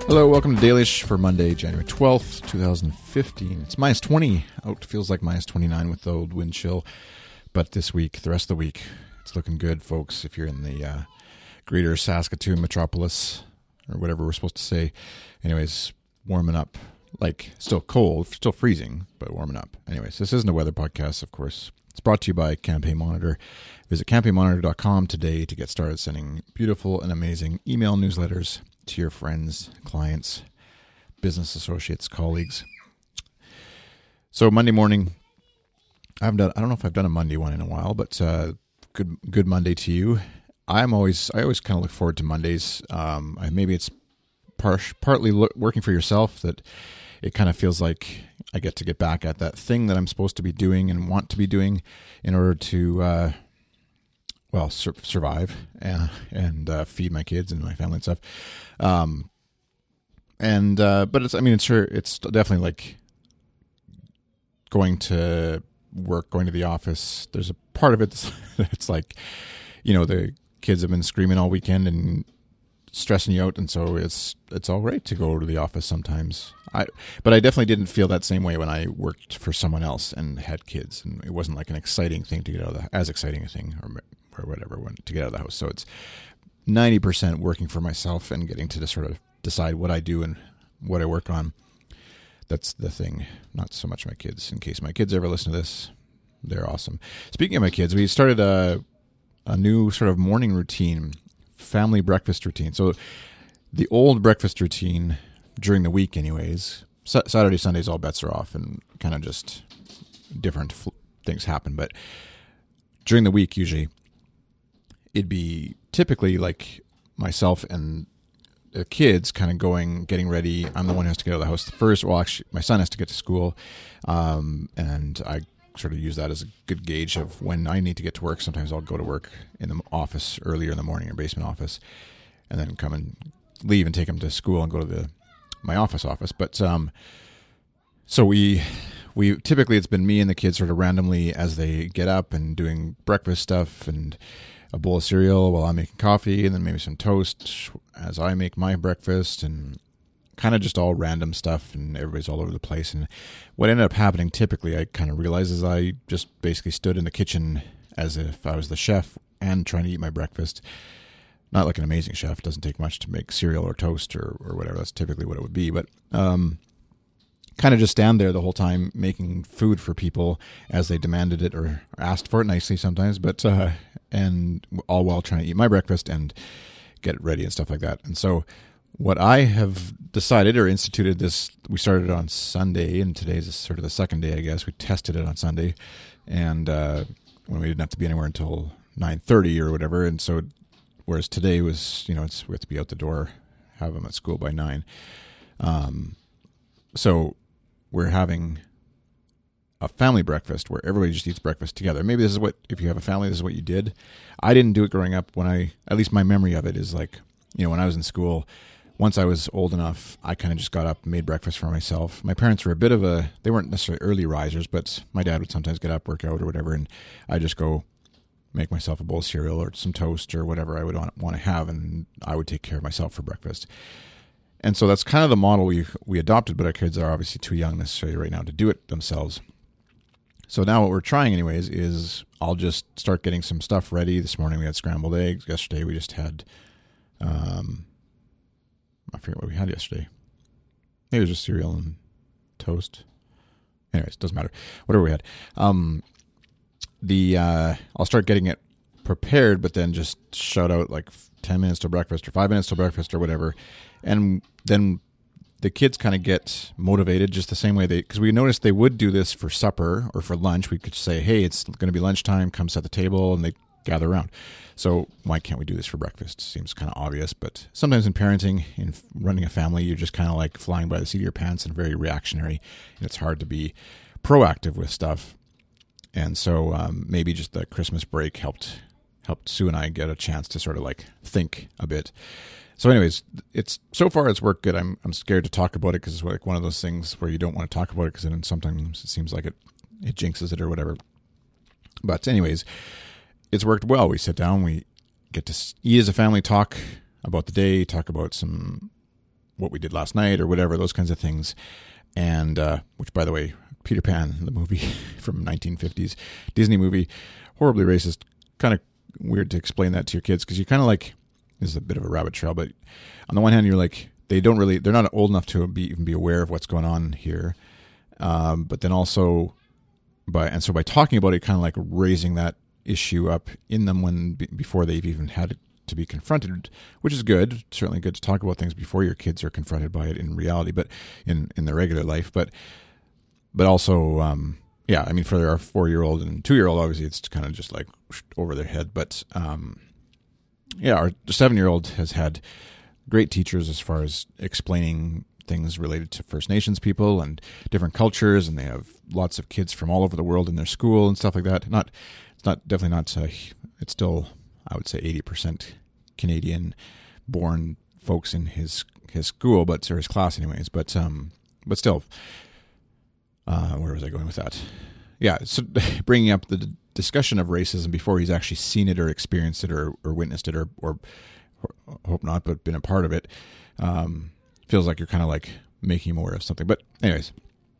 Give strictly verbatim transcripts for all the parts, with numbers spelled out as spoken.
Hello, welcome to Dailyish for Monday, January twelfth, twenty fifteen. It's minus twenty out. Feels like minus twenty-nine with the old wind chill. But this week, the rest of the week, it's looking good, folks. If you're in the uh, greater Saskatoon metropolis, or whatever we're supposed to say. Anyways, warming up. Like, still cold, still freezing, but warming up. Anyways, this isn't a weather podcast, of course. It's brought to you by Campaign Monitor. Visit campaign monitor dot com today to get started sending beautiful and amazing email newsletters to your friends, clients, business associates, colleagues. So Monday morning, I haven't done, I don't know if I've done a Monday one in a while, but uh, good good Monday to you. I'm always I always kind of look forward to Mondays. Um, I, maybe it's par- partly lo- working for yourself that it kind of feels like I get to get back at that thing that I'm supposed to be doing and want to be doing in order to, uh, well, sur- survive and, and uh, feed my kids and my family and stuff. Um, and uh, but it's I mean it's sure it's definitely like going to work, going to the office. There's a part of it that's, it's like, you know, the kids have been screaming all weekend and stressing you out, and so it's it's all right to go to the office sometimes. I but I definitely didn't feel that same way when I worked for someone else and had kids, and it wasn't like an exciting thing to get out of the as exciting a thing or or whatever when, to get out of the house. So it's ninety percent working for myself and getting to just sort of decide what I do and what I work on. That's the thing, not so much my kids. In case my kids ever listen to this, they're awesome. Speaking of my kids, we started a a new sort of morning routine. Family breakfast routine. So the old breakfast routine during the week anyways, Saturday, Sundays, all bets are off and kind of just different fl- things happen. But during the week, usually it'd be typically like myself and the kids kind of going, getting ready. I'm the one who has to get out of the house first. Well, actually, my son has to get to school. Um, and I sort of use that as a good gauge of when I need to get to work. Sometimes I'll go to work in the office earlier in the morning or basement office and then come and leave and take them to school and go to the my office office. But um, so we we typically it's been me and the kids sort of randomly as they get up and doing breakfast stuff and a bowl of cereal while I'm making coffee and then maybe some toast as I make my breakfast and kind of just all random stuff, and everybody's all over the place. And what ended up happening typically, I kind of realized, is I just basically stood in the kitchen as if I was the chef and trying to eat my breakfast. Not like an amazing chef. It doesn't take much to make cereal or toast or, or whatever. That's typically what it would be. But um, kind of just stand there the whole time making food for people as they demanded it or asked for it nicely sometimes, but uh, and all while trying to eat my breakfast and get it ready and stuff like that. And so what I have decided or instituted this, we started on Sunday, and today's sort of the second day, I guess. We tested it on Sunday, and uh, when we didn't have to be anywhere until nine thirty or whatever, and so whereas today was, you know, it's we have to be out the door, have them at school by nine. Um, so we're having a family breakfast where everybody just eats breakfast together. Maybe this is what, if you have a family, this is what you did. I didn't do it growing up. When I, at least my memory of it is like, you know, when I was in school, once I was old enough, I kind of just got up and made breakfast for myself. My parents were a bit of a, they weren't necessarily early risers, but my dad would sometimes get up, work out or whatever, and I just go make myself a bowl of cereal or some toast or whatever I would want, want to have, and I would take care of myself for breakfast. And so that's kind of the model we we adopted, but our kids are obviously too young necessarily right now to do it themselves. So now what we're trying anyways is I'll just start getting some stuff ready. This morning we had scrambled eggs. Yesterday we just had, um, I forget what we had yesterday. Maybe it was just cereal and toast. Anyways, doesn't matter. Whatever we had. Um, the uh, I'll start getting it prepared, but then just shout out like ten minutes till breakfast or five minutes till breakfast or whatever. And then the kids kind of get motivated just the same way they, because we noticed they would do this for supper or for lunch. We could say, hey, it's going to be lunchtime, come set the table, and they gather around. So why can't we do this for breakfast? Seems kind of obvious, but sometimes in parenting, in running a family, you're just kind of like flying by the seat of your pants and very reactionary, and it's hard to be proactive with stuff. And so um, maybe just the Christmas break helped helped Sue and I get a chance to sort of like think a bit. So anyways, it's so far it's worked good. I'm I'm scared to talk about it because it's like one of those things where you don't want to talk about it because then sometimes it seems like it, it jinxes it or whatever. But anyways, it's worked well. We sit down, we get to eat as a family, talk about the day, talk about some what we did last night or whatever, those kinds of things. And uh, which, by the way, Peter Pan, the movie from nineteen fifties, Disney movie, horribly racist. Kind of weird to explain that to your kids because you kind of like, this is a bit of a rabbit trail, but on the one hand, you're like, they don't really, they're not old enough to be even be aware of what's going on here. Um, but then also by, and so by talking about it, kind of like raising that issue up in them when, before they've even had it to be confronted, which is good. Certainly good to talk about things before your kids are confronted by it in reality, but in, in their regular life. But, but also, um, yeah, I mean, for our four-year-old and two-year-old, obviously it's kind of just like over their head. But, um, yeah, our seven-year-old has had great teachers as far as explaining things related to First Nations people and different cultures, and they have lots of kids from all over the world in their school and stuff like that. Not, it's not definitely not. Uh, it's still, I would say, eighty percent Canadian-born folks in his his school, but or his class, anyways. But um, but still, uh, where was I going with that? Yeah, so bringing up the d- discussion of racism before he's actually seen it or experienced it or, or witnessed it or, or, or hope not, but been a part of it. Um, feels like you're kind of like making him aware of something. But anyways,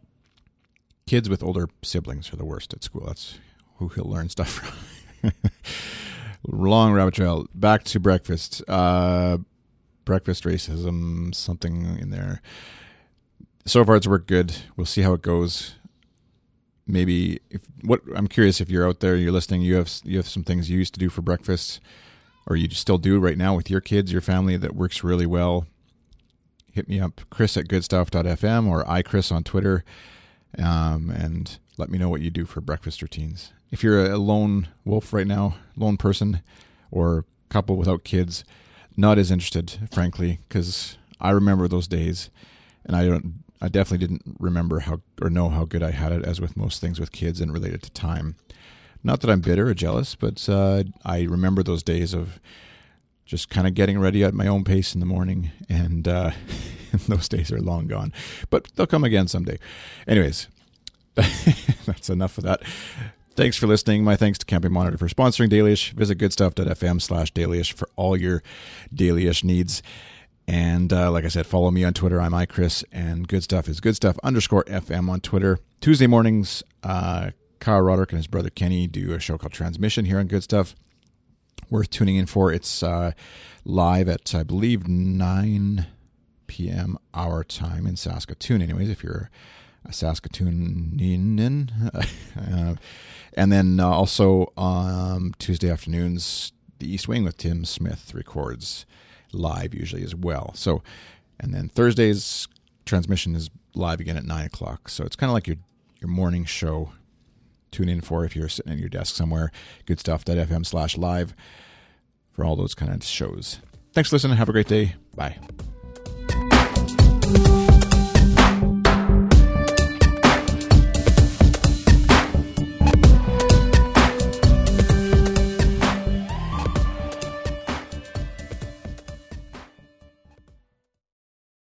kids with older siblings are the worst at school. That's who he'll learn stuff from. Long rabbit trail. Back to breakfast. Uh, breakfast racism, something in there. So far it's worked good. We'll see how it goes. Maybe if what I'm curious if you're out there, you're listening, you have you have some things you used to do for breakfast, or you still do right now with your kids, your family, that works really well. Hit me up, Chris at goodstuff dot f m or iChris on Twitter, um, and let me know what you do for breakfast routines. If you're a lone wolf right now, lone person, or couple without kids, not as interested, frankly, because I remember those days, and I don't. I definitely didn't remember how or know how good I had it, as with most things with kids and related to time. Not that I'm bitter or jealous, but uh, I remember those days of just kind of getting ready at my own pace in the morning, and uh, those days are long gone. But they'll come again someday. Anyways, that's enough of that. Thanks for listening. My thanks to Camping Monitor for sponsoring Dailyish. Visit goodstuff dot f m slash dailyish for all your Dailyish needs. And uh, like I said, follow me on Twitter. I'm iChris, and Good Stuff is goodstuff underscore FM on Twitter. Tuesday mornings, uh, Kyle Roderick and his brother Kenny do a show called Transmission here on Good Stuff. Worth tuning in for. It's uh, live at, I believe, nine p.m. our time in Saskatoon. Anyways, if you're a Saskatoonian. uh, and then uh, also um, Tuesday afternoons, The East Wing with Tim Smith records live usually as well. So, and then Thursdays Transmission is live again at nine o'clock. So it's kind of like your your morning show. Tune in for if you're sitting at your desk somewhere. goodstuff dot f m slash live for all those kind of shows. Thanks for listening. Have a great day. Bye.